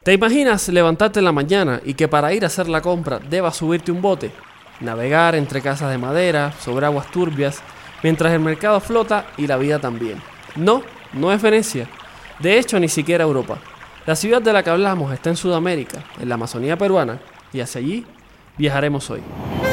¿Te imaginas levantarte en la mañana y que para ir a hacer la compra debas subirte un bote? Navegar entre casas de madera, sobre aguas turbias, mientras el mercado flota y la vida también. No, no es Venecia. De hecho, ni siquiera Europa. La ciudad de la que hablamos está en Sudamérica, en la Amazonía peruana, y hacia allí viajaremos hoy.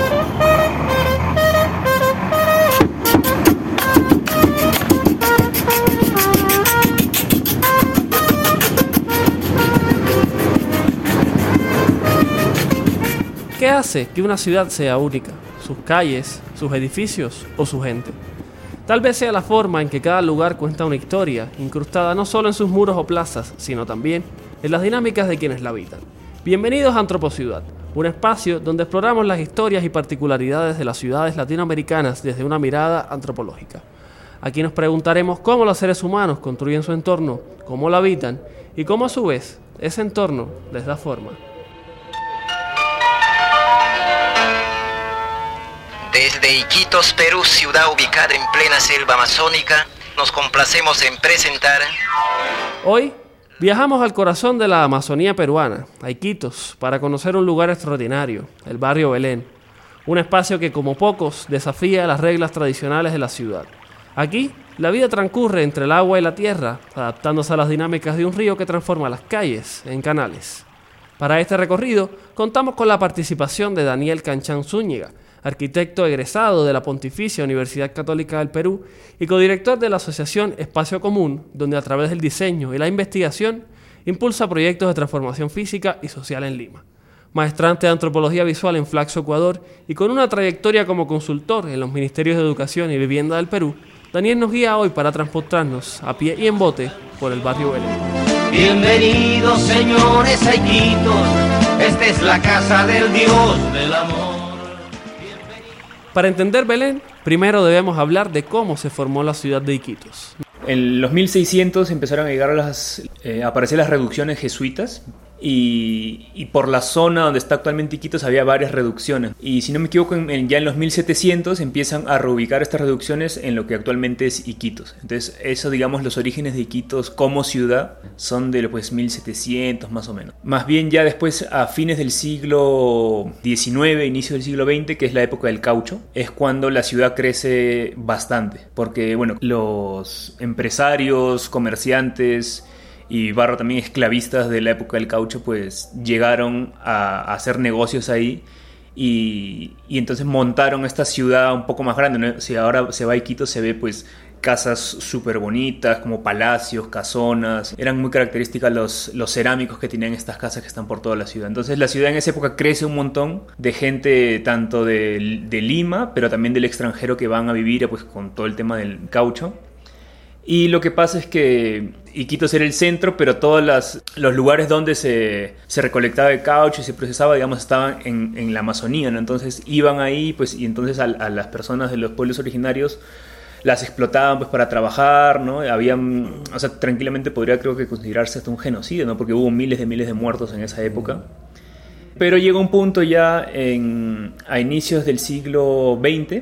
¿Qué hace que una ciudad sea única? ¿Sus calles, sus edificios o su gente? Tal vez sea la forma en que cada lugar cuenta una historia, incrustada no solo en sus muros o plazas, sino también en las dinámicas de quienes la habitan. Bienvenidos a Antropociudad, un espacio donde exploramos las historias y particularidades de las ciudades latinoamericanas desde una mirada antropológica. Aquí nos preguntaremos cómo los seres humanos construyen su entorno, cómo lo habitan y cómo a su vez ese entorno les da forma. Desde Iquitos, Perú, ciudad ubicada en plena selva amazónica, nos complacemos en presentar... Hoy viajamos al corazón de la Amazonía peruana, a Iquitos, para conocer un lugar extraordinario, el barrio Belén. Un espacio que, como pocos, desafía las reglas tradicionales de la ciudad. Aquí, la vida transcurre entre el agua y la tierra, adaptándose a las dinámicas de un río que transforma las calles en canales. Para este recorrido, contamos con la participación de Daniel Canchán Zúñiga, arquitecto egresado de la Pontificia Universidad Católica del Perú y codirector de la asociación Espacio Común, donde a través del diseño y la investigación impulsa proyectos de transformación física y social en Lima. Maestrante de Antropología Visual en Flaxo, Ecuador, y con una trayectoria como consultor en los Ministerios de Educación y Vivienda del Perú, Daniel nos guía hoy para transportarnos a pie y en bote por el barrio Belén. Bienvenidos, señores, a Iquitos, esta es la casa del Dios del amor. Para entender Belén, primero debemos hablar de cómo se formó la ciudad de Iquitos. En los 1600 empezaron a llegar a aparecer las reducciones jesuitas y por la zona donde está actualmente Iquitos había varias reducciones. Y si no me equivoco, ya en los 1700 empiezan a reubicar estas reducciones en lo que actualmente es Iquitos. Entonces, eso, digamos, los orígenes de Iquitos como ciudad son de los 1700 más o menos. Más bien ya después, a fines del siglo XIX, inicio del siglo XX, que es la época del caucho, es cuando la ciudad crece bastante. Porque, bueno, los empresarios, comerciantes y barro también esclavistas de la época del caucho pues llegaron a hacer negocios ahí y entonces montaron esta ciudad un poco más grande, ¿no? Si ahora se va a Iquitos se ve pues casas súper bonitas como palacios, casonas. Eran muy características los cerámicos que tenían estas casas que están por toda la ciudad. Entonces la ciudad en esa época crece un montón de gente tanto de Lima pero también del extranjero que van a vivir pues con todo el tema del caucho. Y lo que pasa es que Iquitos era el centro, pero todos los lugares donde se recolectaba el caucho y se procesaba, digamos, estaban en la Amazonía, ¿no? Entonces iban ahí, pues, y entonces a las personas de los pueblos originarios las explotaban, pues, para trabajar, ¿no? O sea, tranquilamente podría, creo que, considerarse hasta un genocidio, ¿no? Porque hubo miles de muertos en esa época. Pero llegó un punto ya a inicios del siglo XX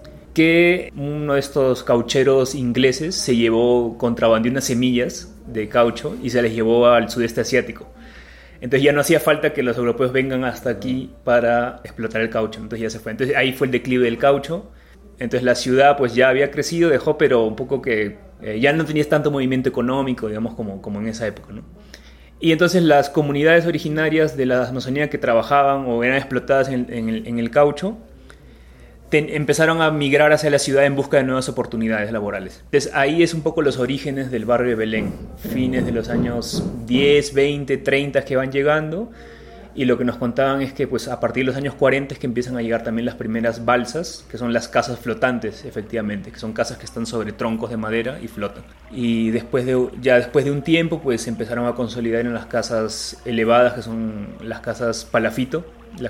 que uno de estos caucheros ingleses se contrabandeó unas semillas de caucho y se las llevó al sudeste asiático. Entonces ya no hacía falta que los europeos vengan hasta aquí para explotar el caucho, entonces ya se fue. Entonces ahí fue el declive del caucho. Entonces la ciudad pues ya había crecido, dejó, pero un poco que ya no tenía tanto movimiento económico, digamos, como en esa época, ¿no? Y entonces las comunidades originarias de la Amazonía que trabajaban o eran explotadas en el caucho empezaron a migrar hacia la ciudad en busca de nuevas oportunidades laborales. Entonces ahí es un poco los orígenes del barrio de Belén, fines de los años 10, 20, 30 que van llegando, y lo que nos contaban es que pues a partir de los años 40 es que empiezan a llegar también las primeras balsas, que son las casas flotantes, efectivamente, que son casas que están sobre troncos de madera y flotan. Y después de un tiempo pues empezaron a consolidar en las casas elevadas, que son las casas palafito,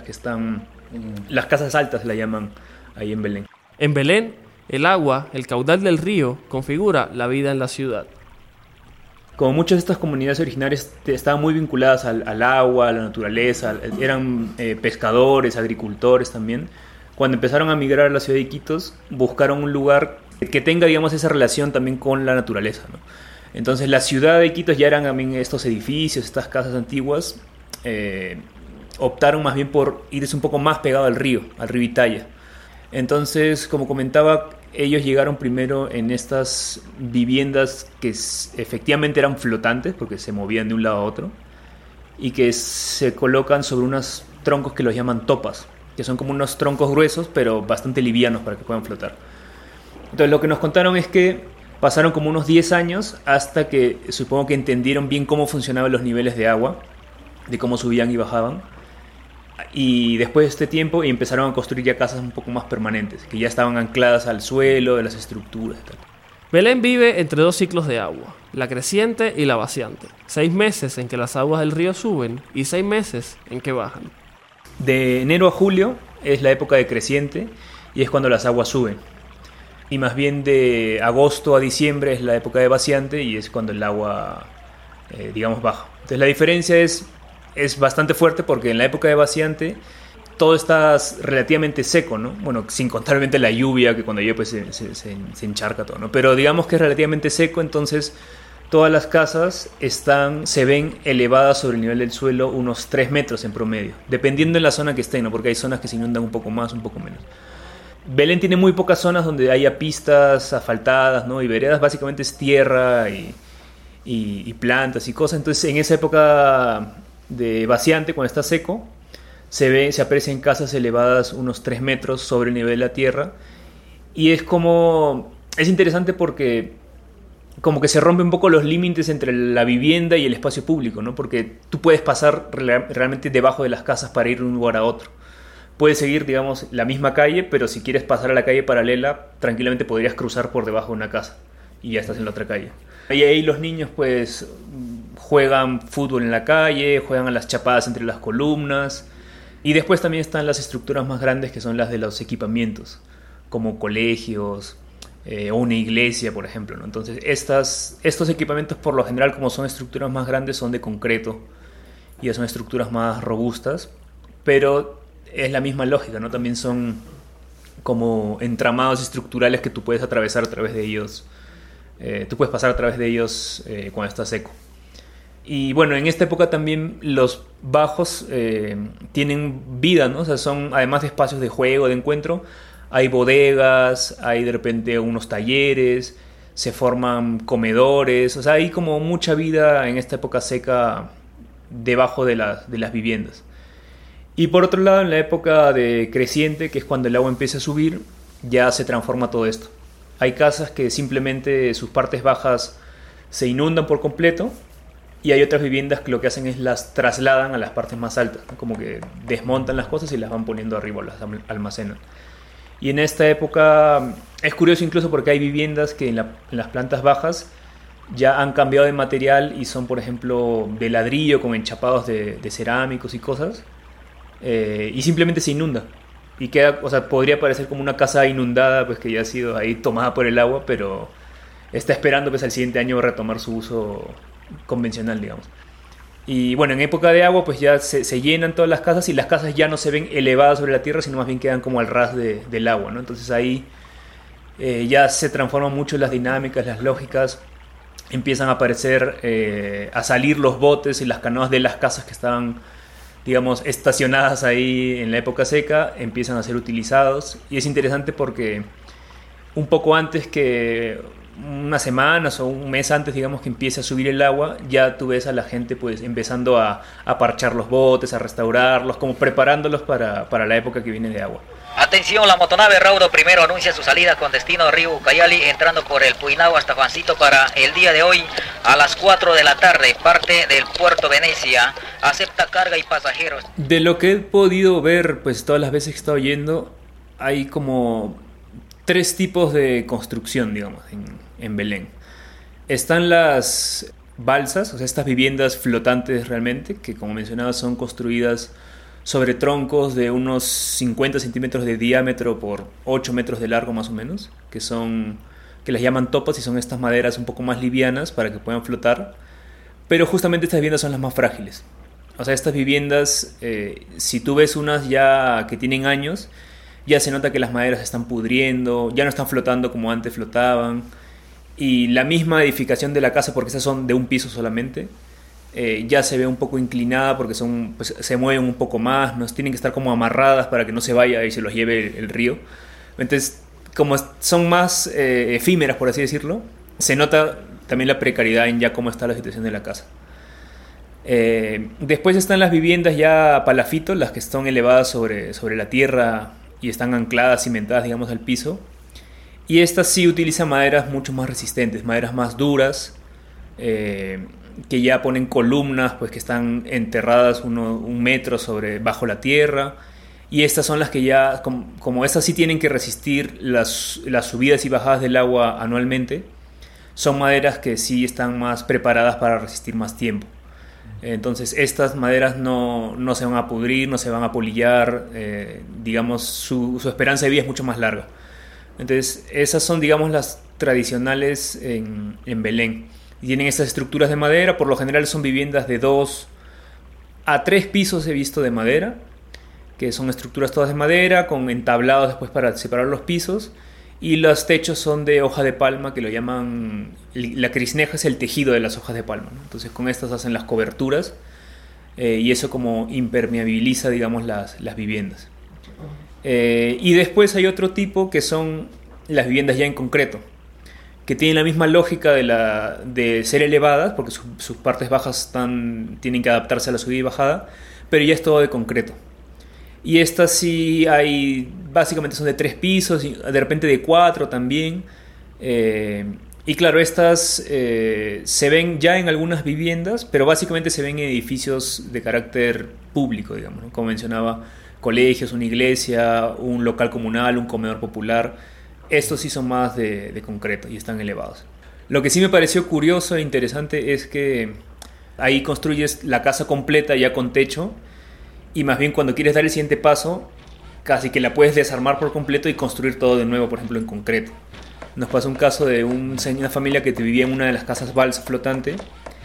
las casas altas la llaman ahí en Belén. En Belén, el agua, el caudal del río, configura la vida en la ciudad. Como muchas de estas comunidades originarias estaban muy vinculadas al agua, a la naturaleza, eran pescadores, agricultores también, cuando empezaron a migrar a la ciudad de Iquitos, buscaron un lugar que tenga, digamos, esa relación también con la naturaleza, ¿no? Entonces la ciudad de Iquitos ya eran también estos edificios, estas casas antiguas, optaron más bien por irse un poco más pegado al río Italia. Entonces, como comentaba, ellos llegaron primero en estas viviendas que efectivamente eran flotantes, porque se movían de un lado a otro, y que se colocan sobre unos troncos que los llaman topas, que son como unos troncos gruesos, pero bastante livianos para que puedan flotar. Entonces, lo que nos contaron es que pasaron como unos 10 años hasta que supongo que entendieron bien cómo funcionaban los niveles de agua, de cómo subían y bajaban. Y después de este tiempo empezaron a construir ya casas un poco más permanentes, que ya estaban ancladas al suelo, de las estructuras y tal. Belén vive entre dos ciclos de agua, la creciente y la vaciante. 6 meses en que las aguas del río suben y 6 meses en que bajan. De enero a julio es la época de creciente y es cuando las aguas suben. Y más bien de agosto a diciembre es la época de vaciante y es cuando el agua, digamos, baja. Entonces la diferencia es bastante fuerte porque en la época de vaciante todo está relativamente seco, ¿no? Bueno, sin contar obviamente la lluvia, que cuando llueve pues se encharca todo, ¿no? Pero digamos que es relativamente seco, entonces todas las casas se ven elevadas sobre el nivel del suelo unos 3 metros en promedio, dependiendo de la zona que estén, ¿no? Porque hay zonas que se inundan un poco más, un poco menos. Belén tiene muy pocas zonas donde haya pistas asfaltadas, ¿no? Y veredas, básicamente es tierra y plantas y cosas. Entonces en esa época de vaciante, cuando está seco, se aprecian casas elevadas unos 3 metros sobre el nivel de la tierra. Y es interesante porque como que se rompen un poco los límites entre la vivienda y el espacio público, ¿no? Porque tú puedes pasar realmente debajo de las casas para ir de un lugar a otro. Puedes seguir, digamos, la misma calle, pero si quieres pasar a la calle paralela, tranquilamente podrías cruzar por debajo de una casa y ya estás en la otra calle. Y ahí los niños pues juegan fútbol en la calle, juegan a las chapadas entre las columnas. Y después también están las estructuras más grandes, que son las de los equipamientos, como colegios o una iglesia, por ejemplo, ¿no? Entonces estos equipamientos, por lo general, como son estructuras más grandes, son de concreto y son estructuras más robustas, pero es la misma lógica, ¿no? También son como entramados estructurales que tú puedes atravesar a través de ellos. Tú puedes pasar a través de ellos cuando está seco. Y bueno, en esta época también los bajos tienen vida, ¿no? O sea, son, además de espacios de juego, de encuentro, hay bodegas, hay de repente unos talleres, se forman comedores, o sea, hay como mucha vida en esta época seca debajo de las viviendas. Y por otro lado, en la época de creciente, que es cuando el agua empieza a subir, ya se transforma todo esto. Hay casas que simplemente sus partes bajas se inundan por completo, y hay otras viviendas que lo que hacen es las trasladan a las partes más altas, ¿no? Como que desmontan las cosas y las van poniendo arriba, las almacenan. Y en esta época es curioso incluso porque hay viviendas que en las plantas bajas ya han cambiado de material y son, por ejemplo, de ladrillo con enchapados de cerámicos y cosas, y simplemente se inunda. Y queda, o sea, podría parecer como una casa inundada, pues que ya ha sido ahí tomada por el agua, pero está esperando pues al siguiente año retomar su uso convencional, digamos. Y bueno, en época de agua pues ya se llenan todas las casas y las casas ya no se ven elevadas sobre la tierra, sino más bien quedan como al ras del agua, ¿no? Entonces ahí ya se transforman mucho las dinámicas, las lógicas, empiezan a aparecer, a salir los botes y las canoas de las casas que estaban, digamos, estacionadas ahí en la época seca, empiezan a ser utilizados. Y es interesante porque un poco antes que unas semanas o un mes antes, digamos, que empiece a subir el agua, ya tú ves a la gente pues empezando a parchar los botes, a restaurarlos, como preparándolos para la época que viene de agua. Atención, la motonave Raudo primero anuncia su salida con destino a Río Ucayali, entrando por el Puinao hasta Juancito para el día de hoy a las 4 de la tarde. Parte del puerto Venecia, acepta carga y pasajeros. De lo que he podido ver, pues todas las veces que he estado yendo, hay como 3 tipos de construcción, digamos, en Belén. Están las balsas, o sea, estas viviendas flotantes realmente, que como mencionaba son construidas sobre troncos de unos 50 centímetros de diámetro por 8 metros de largo más o menos, que las llaman topas y son estas maderas un poco más livianas para que puedan flotar, pero justamente estas viviendas son las más frágiles. O sea, estas viviendas, si tú ves unas ya que tienen años, ya se nota que las maderas se están pudriendo, ya no están flotando como antes flotaban, y la misma edificación de la casa, porque esas son de un piso solamente, ya se ve un poco inclinada porque pues, se mueven un poco más, ¿no? Tienen que estar como amarradas para que no se vaya y se los lleve el río. Entonces, como son más efímeras, por así decirlo, se nota también la precariedad en ya cómo está la situación de la casa. Después están las viviendas ya palafito, las que están elevadas sobre la tierra y están ancladas, cimentadas, digamos, al piso. Y estas sí utilizan maderas mucho más resistentes, maderas más duras, que ya ponen columnas pues que están enterradas un metro bajo la tierra. Y estas son las que ya, como estas sí tienen que resistir las subidas y bajadas del agua anualmente, son maderas que sí están más preparadas para resistir más tiempo. Entonces estas maderas no se van a pudrir, no se van a polillar, digamos, su esperanza de vida es mucho más larga. Entonces esas son, digamos, las tradicionales en Belén. Y tienen estas estructuras de madera, por lo general son viviendas de 2 a 3 pisos he visto de madera, que son estructuras todas de madera, con entablados después para separar los pisos, y los techos son de hoja de palma, que lo llaman, la crisneja es el tejido de las hojas de palma, ¿no? Entonces con estas hacen las coberturas, y eso como impermeabiliza, digamos, las viviendas. Y después hay otro tipo que son las viviendas ya en concreto, que tienen la misma lógica de ser elevadas, porque sus partes bajas tienen que adaptarse a la subida y bajada, pero ya es todo de concreto. Y estas sí básicamente son de 3 pisos, y de repente de 4 también. Y claro, estas se ven ya en algunas viviendas, pero básicamente se ven en edificios de carácter público, digamos, ¿no? Como mencionaba, colegios, una iglesia, un local comunal, un comedor popular. Estos sí son más de concreto y están elevados. Lo que sí me pareció curioso e interesante es que ahí construyes la casa completa ya con techo, y más bien cuando quieres dar el siguiente paso, casi que la puedes desarmar por completo y construir todo de nuevo, por ejemplo, en concreto. Nos pasó un caso de una familia que vivía en una de las casas balsa flotante,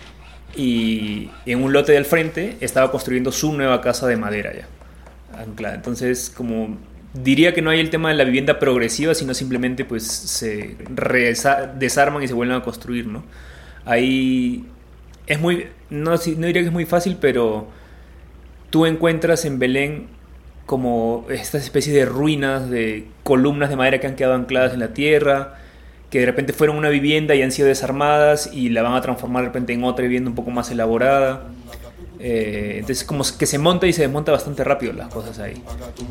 y en un lote del frente estaba construyendo su nueva casa de madera ya anclada. Entonces, como diría que no hay el tema de la vivienda progresiva, sino simplemente pues se desarman y se vuelven a construir, ¿no? Ahí es no diría que es muy fácil, pero tú encuentras en Belén como estas especies de ruinas, de columnas de madera que han quedado ancladas en la tierra, que de repente fueron una vivienda y han sido desarmadas y la van a transformar de repente en otra vivienda un poco más elaborada. Entonces como que se monta y se desmonta bastante rápido las cosas ahí.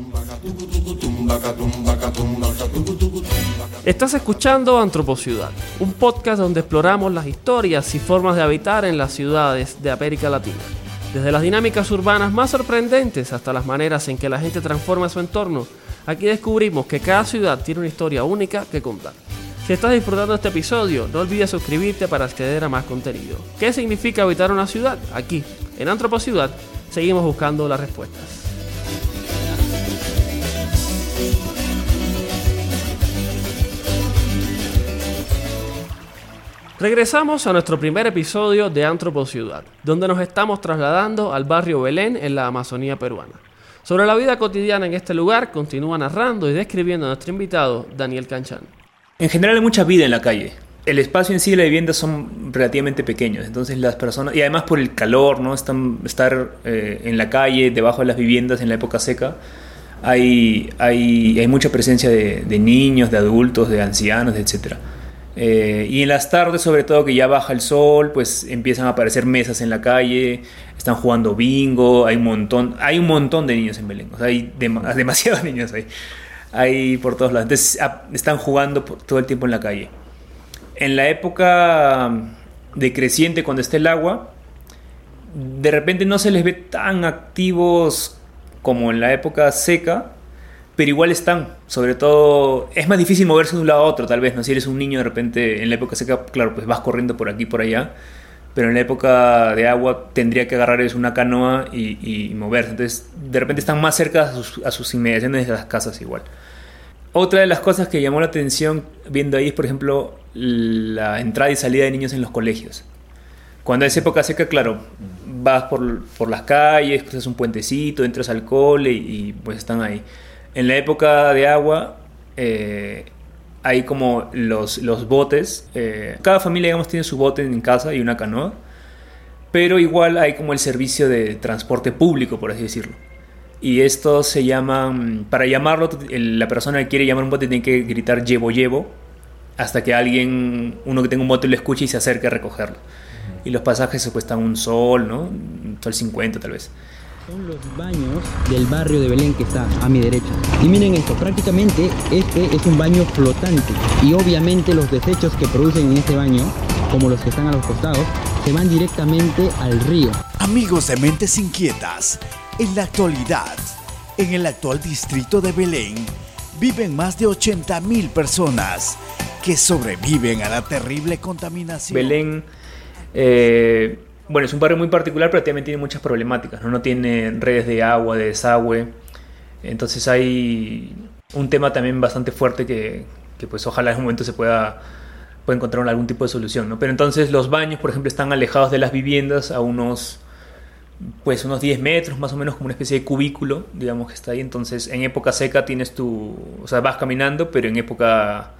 Estás escuchando Antropociudad, un podcast donde exploramos las historias y formas de habitar en las ciudades de América Latina. Desde las dinámicas urbanas más sorprendentes hasta las maneras en que la gente transforma su entorno, aquí descubrimos que cada ciudad tiene una historia única que contar. Si estás disfrutando de este episodio, no olvides suscribirte para acceder a más contenido. ¿Qué significa habitar una ciudad? Aquí, en Antropociudad, seguimos buscando las respuestas. Regresamos a nuestro primer episodio de Antropociudad, donde nos estamos trasladando al barrio Belén en la Amazonía peruana. Sobre la vida cotidiana en este lugar continúa narrando y describiendo a nuestro invitado, Daniel Canchán. En general hay mucha vida en la calle. El espacio en sí de la vivienda son relativamente pequeños, entonces las personas, y además por el calor, ¿no? Estar en la calle, debajo de las viviendas en la época seca, hay mucha presencia de niños, de adultos, de ancianos, etc. Y en las tardes, sobre todo que ya baja el sol, pues empiezan a aparecer mesas en la calle, están jugando bingo, hay un montón de niños en Belén, o sea, hay demasiados niños ahí. Hay por todos lados. Entonces están jugando todo el tiempo en la calle. En la época decreciente, cuando esté el agua, de repente no se les ve tan activos como en la época seca, pero igual están. Sobre todo, es más difícil moverse de un lado a otro, tal vez, ¿no? Si eres un niño, de repente, en la época seca, claro, pues vas corriendo por aquí y por allá, pero en la época de agua tendría que agarrar una canoa y moverse. Entonces, de repente están más cerca a sus inmediaciones de las casas igual. Otra de las cosas que llamó la atención viendo ahí es, por ejemplo, la entrada y salida de niños en los colegios. Cuando es época seca, claro, vas por las calles, cruzas un puentecito, entras al cole y pues están ahí. En la época de agua, hay como los botes. Cada familia, digamos, tiene su bote en casa y una canoa, pero igual hay como el servicio de transporte público, por así decirlo. Y estos se llaman, para llamarlo, la persona que quiere llamar un bote tiene que gritar llevo, llevo, hasta que uno que tenga un bote lo escuche y se acerque a recogerlo. Y los pasajes se cuestan $1, ¿no? $1.50 tal vez. Son los baños del barrio de Belén que está a mi derecha. Y miren esto, prácticamente este es un baño flotante. Y obviamente los desechos que producen en este baño, como los que están a los costados, se van directamente al río. Amigos de Mentes Inquietas, en la actualidad, en el actual distrito de Belén, viven más de 80,000 personas que sobreviven a la terrible contaminación. Belén, bueno, es un barrio muy particular, pero también tiene muchas problemáticas, ¿no? No tiene redes de agua, de desagüe. Entonces hay un tema también bastante fuerte que pues ojalá en un momento se pueda encontrar algún tipo de solución, ¿no? Pero entonces los baños, por ejemplo, están alejados de las viviendas a unos 10 metros, más o menos, como una especie de cubículo, digamos, que está ahí. Entonces en época seca vas caminando, pero en época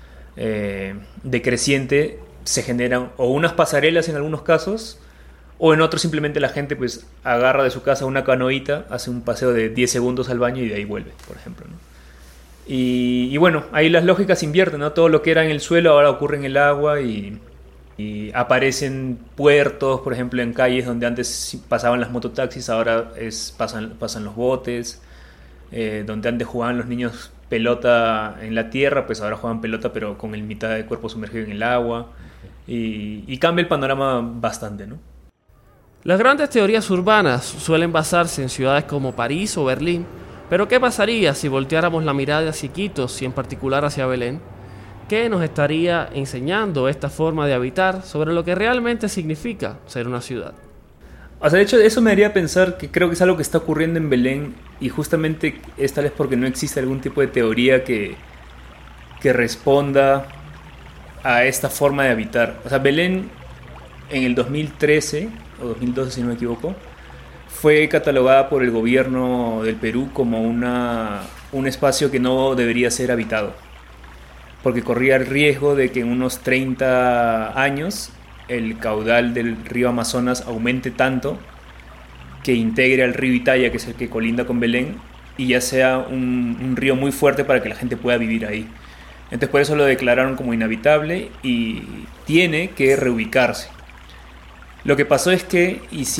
decreciente se generan o unas pasarelas en algunos casos, o en otros simplemente la gente pues agarra de su casa una canoita, hace un paseo de 10 segundos al baño y de ahí vuelve, por ejemplo, ¿no? Y bueno, ahí las lógicas invierten, ¿no? Todo lo que era en el suelo ahora ocurre en el agua y aparecen puertos, por ejemplo, en calles donde antes pasaban las mototaxis, ahora pasan los botes. Donde antes jugaban los niños pelota en la tierra, pues ahora juegan pelota pero con el mitad del cuerpo sumergido en el agua. Y cambia el panorama bastante, ¿no? Las grandes teorías urbanas suelen basarse en ciudades como París o Berlín, pero ¿qué pasaría si volteáramos la mirada hacia Iquitos y en particular hacia Belén? ¿Qué nos estaría enseñando esta forma de habitar sobre lo que realmente significa ser una ciudad? O sea, de hecho, eso me haría pensar que creo que es algo que está ocurriendo en Belén y justamente es tal vez porque no existe algún tipo de teoría que responda a esta forma de habitar. O sea, Belén en el 2013 o 2012, si no me equivoco, fue catalogada por el gobierno del Perú como un espacio que no debería ser habitado, porque corría el riesgo de que en unos 30 años el caudal del río Amazonas aumente tanto que integre al río Italia, que es el que colinda con Belén, y ya sea un río muy fuerte para que la gente pueda vivir ahí. Entonces por eso lo declararon como inhabitable y tiene que reubicarse. Lo que pasó es que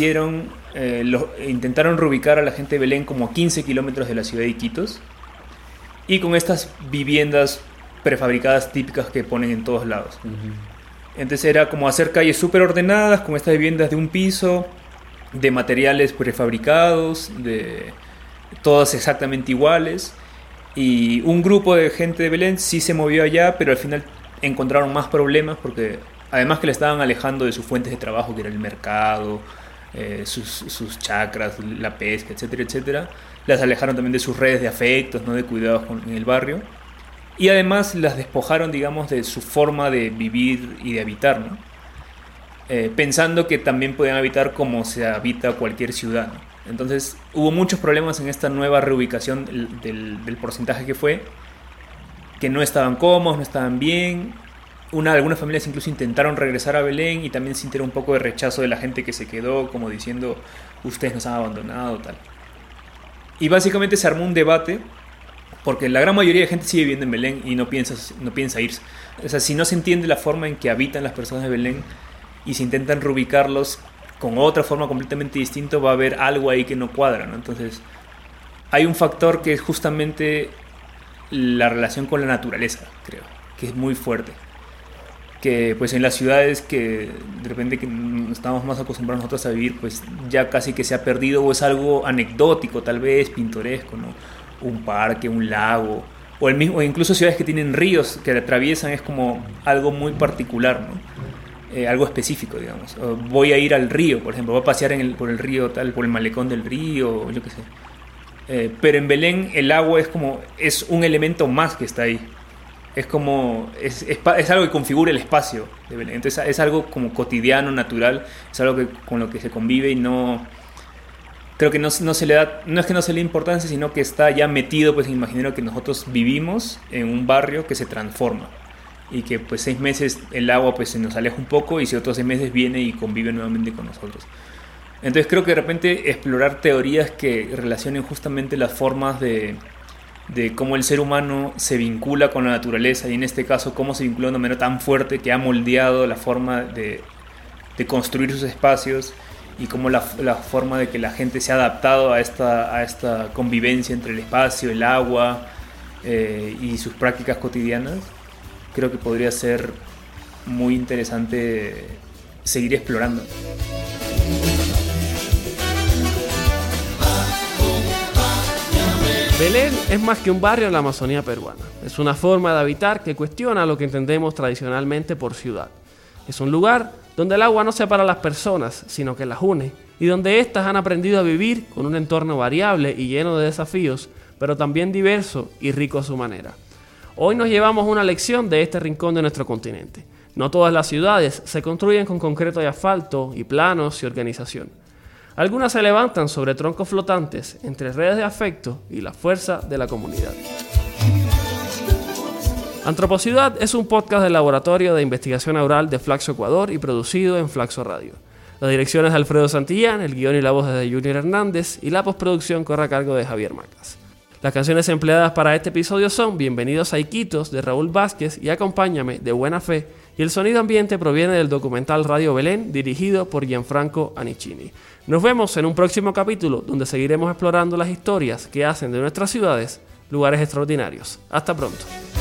intentaron reubicar a la gente de Belén como a 15 kilómetros de la ciudad de Iquitos, y con estas viviendas prefabricadas típicas que ponen en todos lados. Entonces era como hacer calles súper ordenadas, con estas viviendas de un piso, de materiales prefabricados, todas exactamente iguales. Y un grupo de gente de Belén sí se movió allá, pero al final encontraron más problemas porque además que le estaban alejando de sus fuentes de trabajo, que era el mercado, sus chacras, la pesca, etcétera, etcétera. Las alejaron también de sus redes de afectos, ¿no? De cuidados en el barrio. Y además las despojaron, digamos, de su forma de vivir y de habitar, ¿no? Pensando que también podían habitar como se habita cualquier ciudad, ¿no? Entonces hubo muchos problemas en esta nueva reubicación del porcentaje que fue, que no estaban cómodos, no estaban bien. Algunas familias incluso intentaron regresar a Belén y también sintieron un poco de rechazo de la gente que se quedó, como diciendo, ustedes nos han abandonado, tal. Y básicamente se armó un debate, porque la gran mayoría de gente sigue viviendo en Belén y no piensa irse. O sea, si no se entiende la forma en que habitan las personas de Belén y se intentan reubicarlos con otra forma completamente distinta, va a haber algo ahí que no cuadra, ¿no? Entonces, hay un factor que es justamente la relación con la naturaleza, creo, que es muy fuerte. Que pues en las ciudades que de repente que estamos más acostumbrados nosotros a vivir, pues ya casi que se ha perdido, o es algo anecdótico, tal vez pintoresco, ¿no? Un parque, un lago, o incluso ciudades que tienen ríos que atraviesan, es como algo muy particular, ¿no? Algo específico, digamos. Voy a ir al río, por ejemplo, voy a pasear por el río, tal, por el malecón del río, yo qué sé. Pero en Belén el agua es un elemento más que está ahí. Es como es algo que configura el espacio de Belén. Entonces es algo como cotidiano, natural, es algo con lo que se convive y no creo que no se le da, no es que no se le dé importancia, sino que está ya metido pues en el imaginario que nosotros vivimos en un barrio que se transforma y que pues 6 meses el agua pues se nos aleja un poco y si otros 6 meses viene y convive nuevamente con nosotros. Entonces creo que de repente explorar teorías que relacionen justamente las formas de cómo el ser humano se vincula con la naturaleza y en este caso cómo se vincula de una manera tan fuerte que ha moldeado la forma de construir sus espacios y cómo la forma de que la gente se ha adaptado a esta convivencia entre el espacio, el agua y sus prácticas cotidianas, creo que podría ser muy interesante seguir explorando. Belén es más que un barrio en la Amazonía peruana. Es una forma de habitar que cuestiona lo que entendemos tradicionalmente por ciudad. Es un lugar donde el agua no separa a las personas, sino que las une, y donde éstas han aprendido a vivir con un entorno variable y lleno de desafíos, pero también diverso y rico a su manera. Hoy nos llevamos una lección de este rincón de nuestro continente. No todas las ciudades se construyen con concreto y asfalto, y planos y organización. Algunas se levantan sobre troncos flotantes, entre redes de afecto y la fuerza de la comunidad. Antropociudad es un podcast del Laboratorio de Investigación Aural de Flaxo Ecuador y producido en Flaxo Radio. La dirección es de Alfredo Santillán, el guión y la voz es de Junior Hernández y la postproducción corre a cargo de Javier Macas. Las canciones empleadas para este episodio son Bienvenidos a Iquitos de Raúl Vázquez y Acompáñame de Buena Fe, y el sonido ambiente proviene del documental Radio Belén dirigido por Gianfranco Anicini. Nos vemos en un próximo capítulo donde seguiremos explorando las historias que hacen de nuestras ciudades lugares extraordinarios. Hasta pronto.